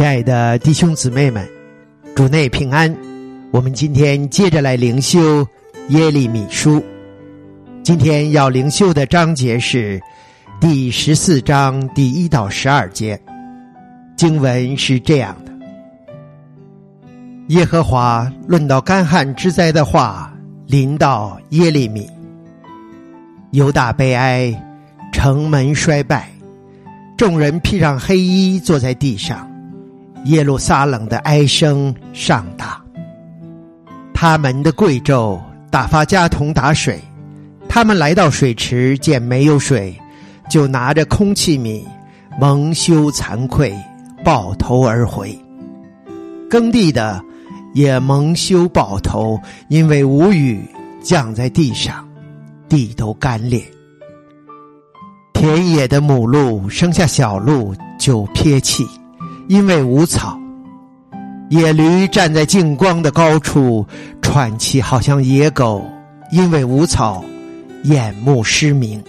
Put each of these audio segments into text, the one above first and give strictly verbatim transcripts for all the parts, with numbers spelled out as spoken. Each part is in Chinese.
亲爱的弟兄姊妹们，主内平安。我们今天接着来灵修耶利米书，今天要灵修的章节是第十四章第一到十二节。经文是这样的：耶和华论到干旱之灾的话临到耶利米。犹大悲哀，城门衰败，众人披上黑衣坐在地上，耶路撒冷的哀声上大。他们的贵胄打发家童打水，他们来到水池，见没有水，就拿着空器皿，蒙羞惭愧，抱头而回。耕地的也蒙羞抱头，因为无雨降在地上，地都干裂。田野的母鹿生下小鹿就撇弃，因为无草。野驴站在净光的高处，喘气好像野狗，因为无草，眼目失明。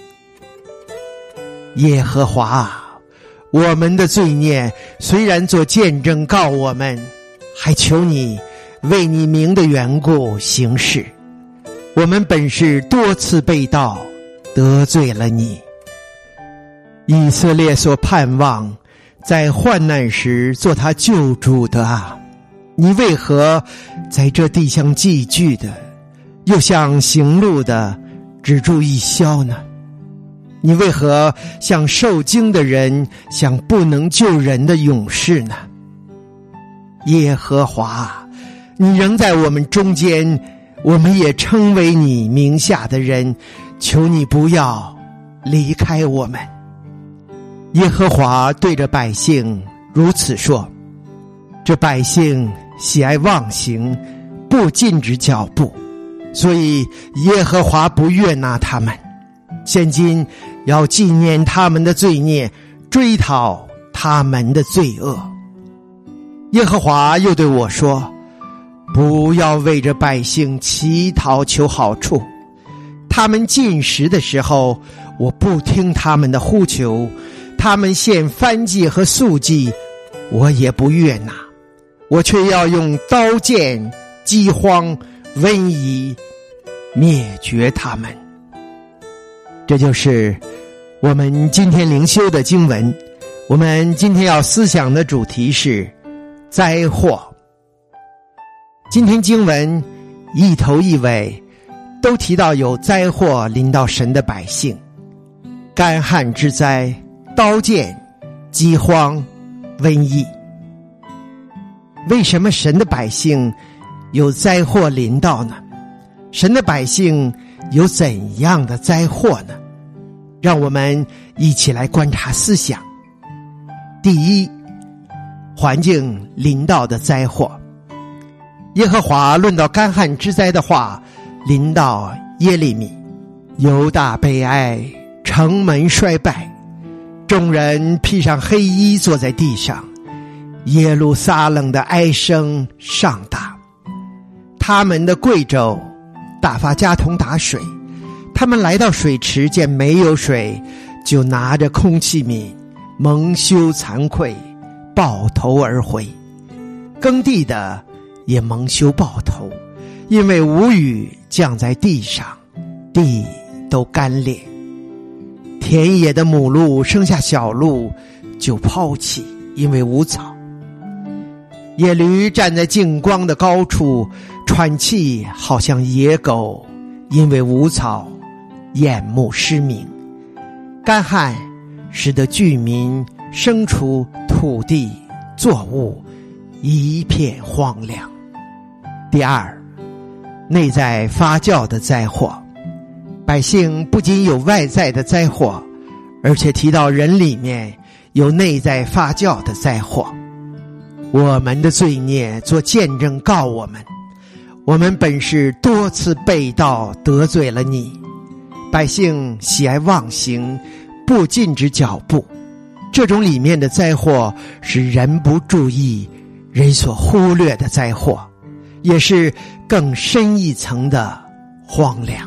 耶和华啊，我们的罪孽虽然做见证告我们，还求你为你名的缘故行事。我们本是多次背道，得罪了你。以色列所盼望在患难时做他救主的啊，你为何在这地上寄居的，又像行路的只住一宵呢？你为何像受惊的人，像不能救人的勇士呢？耶和华，你仍在我们中间，我们也称为你名下的人，求你不要离开我们。耶和华对着百姓如此说：这百姓喜爱妄行，不禁止脚步，所以耶和华不悦纳他们。现今要纪念他们的罪孽，追讨他们的罪恶。耶和华又对我说：不要为着百姓乞讨求好处，他们进食的时候，我不听他们的呼求，他们献燔祭和素祭，我也不悦纳。我却要用刀剑、饥荒、瘟疫灭绝他们。这就是我们今天灵修的经文。我们今天要思想的主题是灾祸。今天经文一头一尾都提到有灾祸临到神的百姓，干旱之灾、刀剑、饥荒、瘟疫。为什么神的百姓有灾祸临到呢？神的百姓有怎样的灾祸呢？让我们一起来观察思想。第一，环境临到的灾祸。耶和华论到干旱之灾的话临到耶利米。犹大悲哀，城门衰败，众人披上黑衣坐在地上，耶路撒冷的哀声上大。他们的贵胄打发家童打水，他们来到水池，见没有水，就拿着空器皿，蒙羞惭愧，抱头而回。耕地的也蒙羞抱头，因为无雨降在地上，地都干裂。田野的母鹿生下小鹿就抛弃，因为无草。野驴站在净光的高处，喘气好像野狗，因为无草，眼目失明。干旱使得居民、牲畜、土地、作物一片荒凉。第二，内在发酵的灾祸。百姓不仅有外在的灾祸，而且提到人里面有内在发酵的灾祸。我们的罪孽做见证告我们，我们本是多次背道，得罪了你。百姓喜爱妄行，不禁止脚步。这种里面的灾祸是人不注意，人所忽略的灾祸，也是更深一层的荒凉。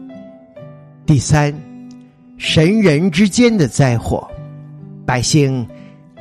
第三，神人之间的灾祸。百姓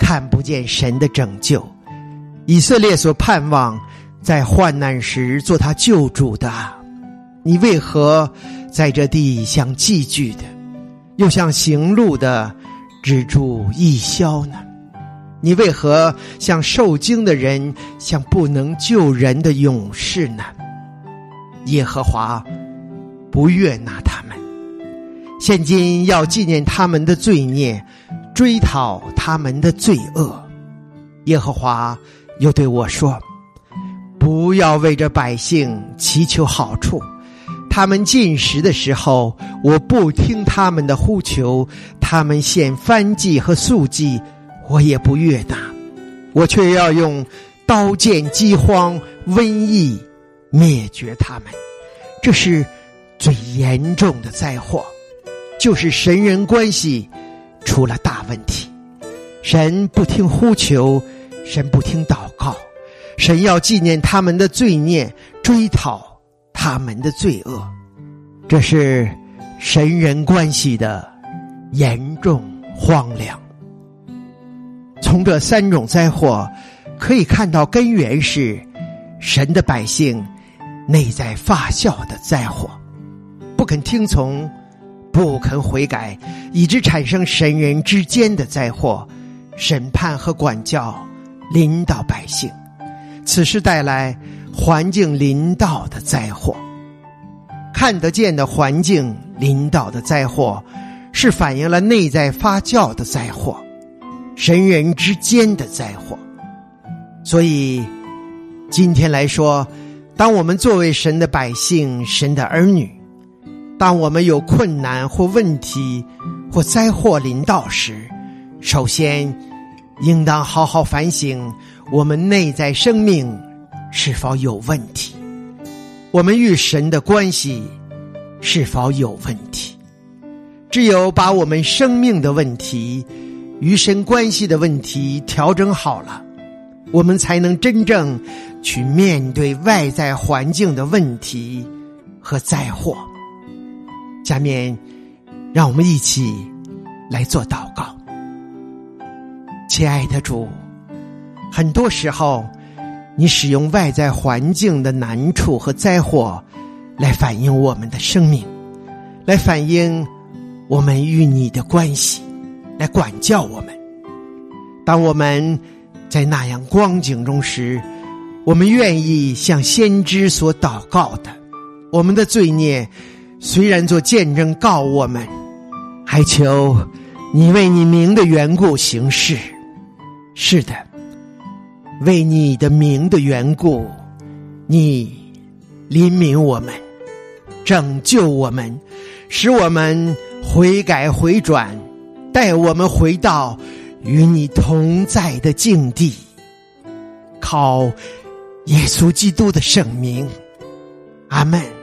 看不见神的拯救。以色列所盼望在患难时做他救主的，你为何在这地像寄居的，又像行路的只住一宵呢？你为何像受惊的人，像不能救人的勇士呢？耶和华不悦纳他们，现今要纪念他们的罪孽，追讨他们的罪恶。耶和华又对我说，不要为这百姓祈求好处，他们进食的时候，我不听他们的呼求，他们献燔祭和素祭，我也不悦纳，我却要用刀剑、饥荒、瘟疫灭绝他们。这是最严重的灾祸，就是神人关系出了大问题。神不听呼求，神不听祷告，神要纪念他们的罪孽，追讨他们的罪恶。这是神人关系的严重荒凉。从这三种灾祸可以看到，根源是神的百姓内在发酵的灾祸，不肯听从，不肯悔改，以致产生神人之间的灾祸，审判和管教临到百姓，此事带来环境临到的灾祸。看得见的环境临到的灾祸，是反映了内在发酵的灾祸，神人之间的灾祸。所以今天来说，当我们作为神的百姓，神的儿女，当我们有困难或问题或灾祸临到时，首先应当好好反省我们内在生命是否有问题，我们与神的关系是否有问题。只有把我们生命的问题与神关系的问题调整好了，我们才能真正去面对外在环境的问题和灾祸。下面让我们一起来做祷告。亲爱的主，很多时候你使用外在环境的难处和灾祸来反映我们的生命，来反映我们与你的关系，来管教我们。当我们在那样光景中时，我们愿意像先知所祷告的，我们的罪孽虽然做见证告我们，还求你为你名的缘故行事。是的，为你的名的缘故，你怜悯我们，拯救我们，使我们悔改回转，带我们回到与你同在的境地。靠耶稣基督的圣名，阿们。